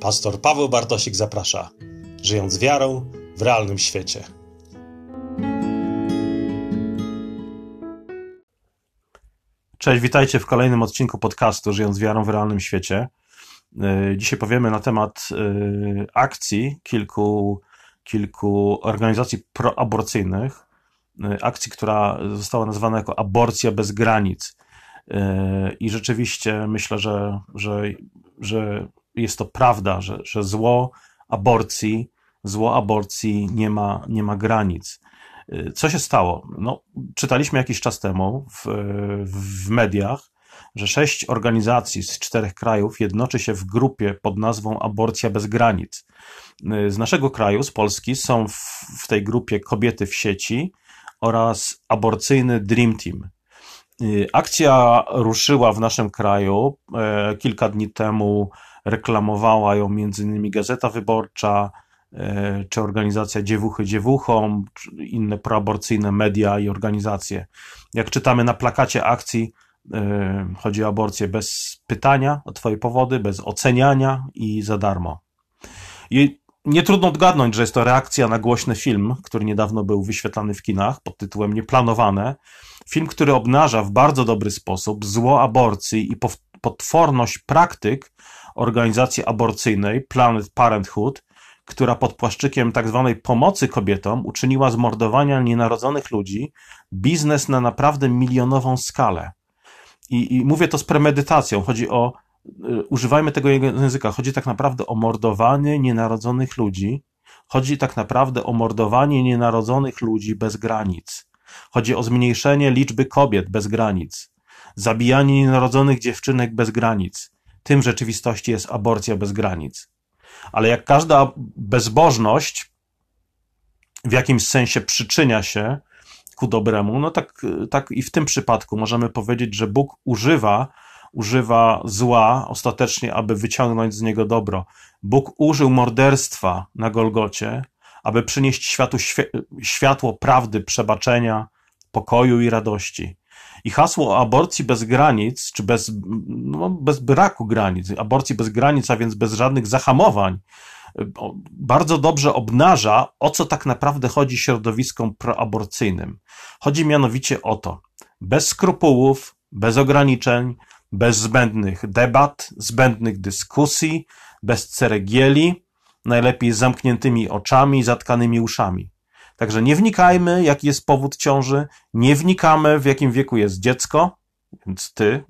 Pastor Paweł Bartosik zaprasza, żyjąc wiarą w realnym świecie. Cześć, witajcie w kolejnym odcinku podcastu Żyjąc wiarą w realnym świecie. Dzisiaj powiemy na temat akcji kilku organizacji proaborcyjnych, akcji, która została nazwana jako aborcja bez granic. I rzeczywiście myślę, że jest to prawda, że zło aborcji nie ma granic. Co się stało? No, czytaliśmy jakiś czas temu w mediach, że 6 organizacji z 4 krajów jednoczy się w grupie pod nazwą Aborcja bez granic. Z naszego kraju, z Polski, są w tej grupie Kobiety w sieci oraz aborcyjny Dream Team. Akcja ruszyła w naszym kraju. Kilka dni temu reklamowała ją m.in. Gazeta Wyborcza, czy organizacja Dziewuchy Dziewuchom, czy inne proaborcyjne media i organizacje. Jak czytamy na plakacie akcji, chodzi o aborcję bez pytania o twoje powody, bez oceniania i za darmo. I nie trudno odgadnąć, że jest to reakcja na głośny film, który niedawno był wyświetlany w kinach pod tytułem Nieplanowane. Film, który obnaża w bardzo dobry sposób zło aborcji i potworność praktyk organizacji aborcyjnej Planned Parenthood, która pod płaszczykiem tak zwanej pomocy kobietom uczyniła z mordowania nienarodzonych ludzi biznes na naprawdę milionową skalę. I mówię to z premedytacją. Chodzi o, używajmy tego języka, chodzi tak naprawdę o mordowanie nienarodzonych ludzi. Chodzi tak naprawdę o mordowanie nienarodzonych ludzi bez granic. Chodzi o zmniejszenie liczby kobiet bez granic. Zabijanie nienarodzonych dziewczynek bez granic. Tym w rzeczywistości jest aborcja bez granic. Ale jak każda bezbożność w jakimś sensie przyczynia się ku dobremu, no tak i w tym przypadku możemy powiedzieć, że Bóg używa zła ostatecznie, aby wyciągnąć z niego dobro. Bóg użył morderstwa na Golgocie, aby przynieść światu światło prawdy, przebaczenia, pokoju i radości. I hasło aborcji bez granic, czy bez braku granic, aborcji bez granic, a więc bez żadnych zahamowań, bardzo dobrze obnaża, o co tak naprawdę chodzi środowiskom proaborcyjnym. Chodzi mianowicie o to, bez skrupułów, bez ograniczeń, bez zbędnych debat, zbędnych dyskusji, bez ceregieli, najlepiej z zamkniętymi oczami, zatkanymi uszami. Także nie wnikajmy, jaki jest powód ciąży, nie wnikamy, w jakim wieku jest dziecko, więc ty,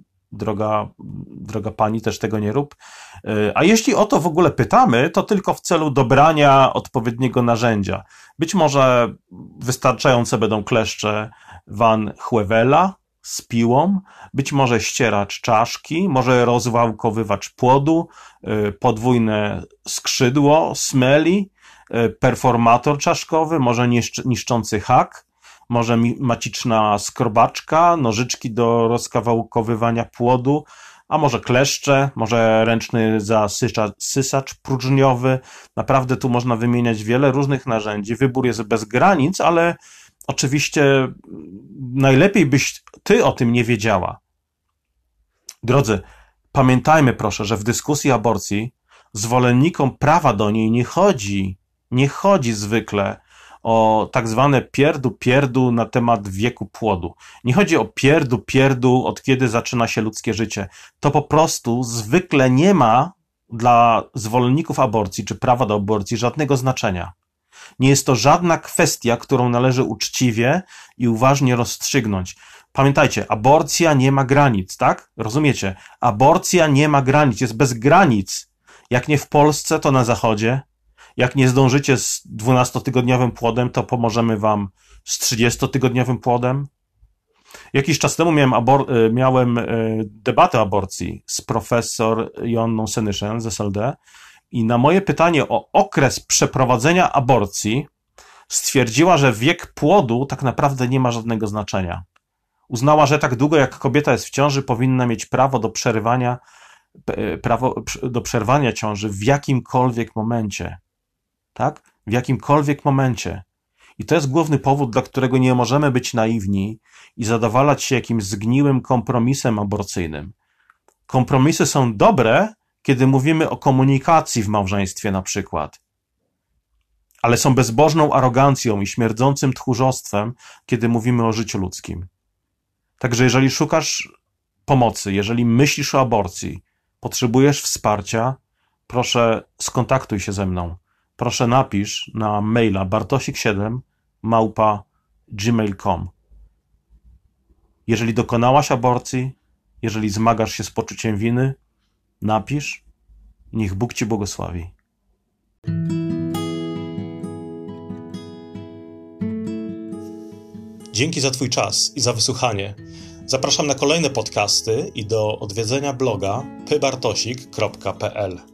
droga pani, też tego nie rób. A jeśli o to w ogóle pytamy, to tylko w celu dobrania odpowiedniego narzędzia. Być może wystarczające będą kleszcze Van Huevela z piłą, być może ścieracz czaszki, może rozwałkowywacz płodu, podwójne skrzydło, smeli, performator czaszkowy, może niszczący hak, może maciczna skrobaczka, nożyczki do rozkawałkowywania płodu, a może kleszcze, może ręczny zasysacz próżniowy. Naprawdę tu można wymieniać wiele różnych narzędzi. Wybór jest bez granic, ale oczywiście najlepiej byś ty o tym nie wiedziała. Drodzy, pamiętajmy proszę, że w dyskusji aborcji zwolennikom prawa do niej nie chodzi zwykle o tak zwane pierdu na temat wieku płodu. Nie chodzi o pierdu, od kiedy zaczyna się ludzkie życie. To po prostu zwykle nie ma dla zwolenników aborcji czy prawa do aborcji żadnego znaczenia. Nie jest to żadna kwestia, którą należy uczciwie i uważnie rozstrzygnąć. Pamiętajcie, aborcja nie ma granic, tak? Rozumiecie? Aborcja nie ma granic, jest bez granic. Jak nie w Polsce, to na Zachodzie. Jak nie zdążycie z 12-tygodniowym płodem, to pomożemy wam z 30-tygodniowym płodem. Jakiś czas temu miałem debatę o aborcji z profesor Joanną Senyszyn z SLD i na moje pytanie o okres przeprowadzenia aborcji stwierdziła, że wiek płodu tak naprawdę nie ma żadnego znaczenia. Uznała, że tak długo jak kobieta jest w ciąży, powinna mieć prawo do przerwania ciąży w jakimkolwiek momencie. Tak? W jakimkolwiek momencie. I to jest główny powód, dla którego nie możemy być naiwni i zadowalać się jakimś zgniłym kompromisem aborcyjnym. Kompromisy są dobre, kiedy mówimy o komunikacji w małżeństwie na przykład, ale są bezbożną arogancją i śmierdzącym tchórzostwem, kiedy mówimy o życiu ludzkim. Także jeżeli szukasz pomocy, jeżeli myślisz o aborcji, potrzebujesz wsparcia, proszę skontaktuj się ze mną. Proszę napisz na maila bartosik7@gmail.com. Jeżeli dokonałaś aborcji, jeżeli zmagasz się z poczuciem winy, napisz. Niech Bóg ci błogosławi. Dzięki za Twój czas i za wysłuchanie. Zapraszam na kolejne podcasty i do odwiedzenia bloga pybartosik.pl.